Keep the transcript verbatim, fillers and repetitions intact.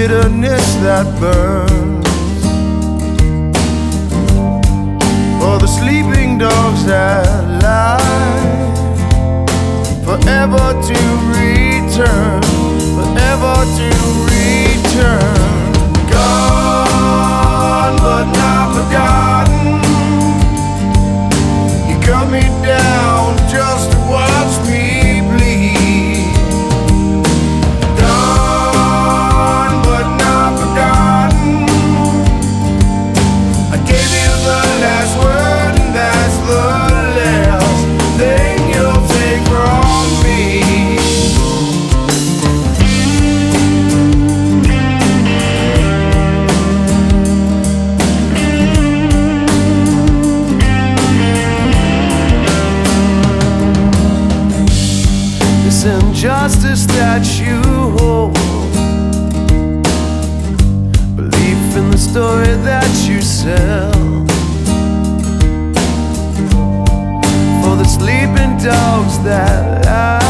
bitterness that burns, for the sleeping dogs that lie, forever to return, forever to return. Gone but not forgotten. You cut me down just to watch me bleed. Gone but not forgotten. I gave you the last word, and that's the last thing you'll take from me. This injustice that you hold, belief in the story that you sell, for the sleeping dogs that lie,